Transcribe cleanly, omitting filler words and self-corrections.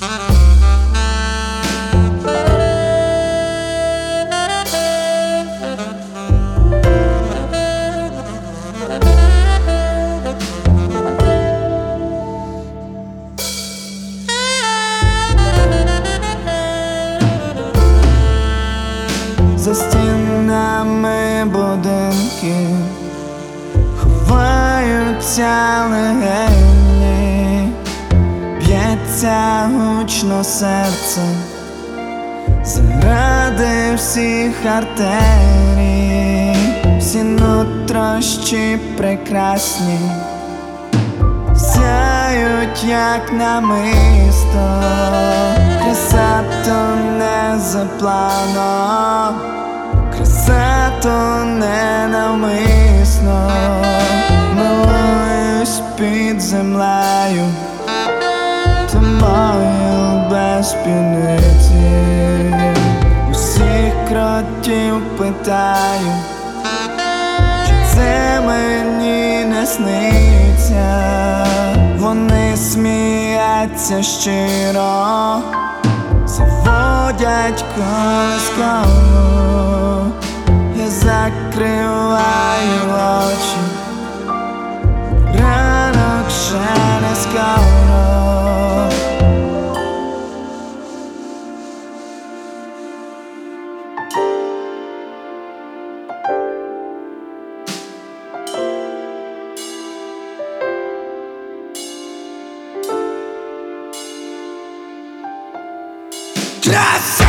За стінами будинків ховаються легені, б'ється гучно серце заради всіх артерій. Всі нутрощі прекрасні сяють, як намисто. Краса то не за планом, краса то не навмисно. Милуюсь під землею, тобою без півниці. Усіх кротів питаю, чи це мені не сниться. Вони сміються щиро, заводять колискову. Я закриваю очі, ранок ще не скоро. Краса!